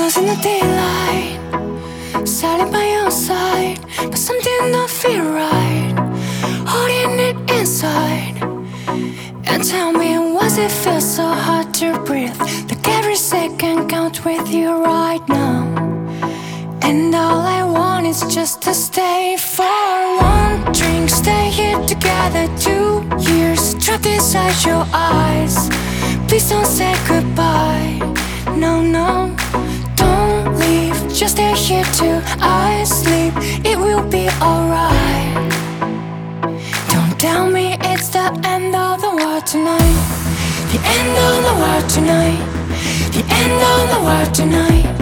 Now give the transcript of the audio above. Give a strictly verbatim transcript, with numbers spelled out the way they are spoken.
lost in the daylight, silent by your side, but something don't feel right, holding it inside. And tell me, was it feel so hard to breathe? Like every second counts with you right now. And all I want is just to stay for one drink, stay here together two years, trapped inside your eyes. Please don't say goodbye, no, no, don't leave. Just stay here till I sleep, it will be alright. Don't tell me it's the end of the world tonight, the end of the world tonight, the end of the world tonight.